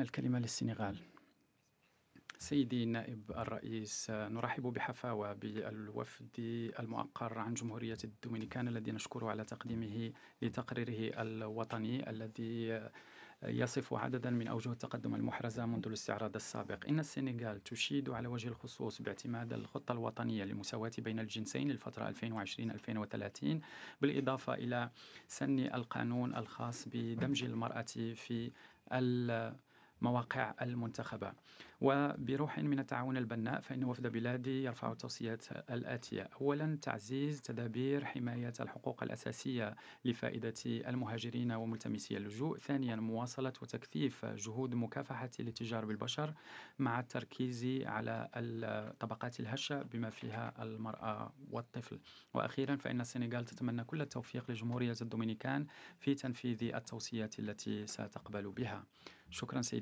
الكلمة للسنغال. سيدي النائب الرئيس، نرحب بحفاوة بالوفد المؤقر عن جمهورية الدومينيكان الذي نشكره على تقديمه لتقريره الوطني الذي يصف عددا من أوجه التقدم المحرزة منذ الاستعراض السابق. إن السنغال تشيد على وجه الخصوص باعتماد الخطة الوطنية للمساواة بين الجنسين للفترة 2020-2030، بالإضافة إلى سن القانون الخاص بدمج المرأة في المواقع المنتخبة. وبروح من التعاون البناء، فإن وفد بلادي يرفع التوصيات الآتية: أولا، تعزيز تدابير حماية الحقوق الأساسية لفائدة المهاجرين وملتمسي اللجوء. ثانيا، مواصلة وتكثيف جهود مكافحة الاتجار بالبشر مع التركيز على الطبقات الهشة بما فيها المرأة والطفل. وأخيرا، فإن السنغال تتمنى كل التوفيق لجمهورية الدومينيكان في تنفيذ التوصيات التي ستقبل بها. شكرا سيدي.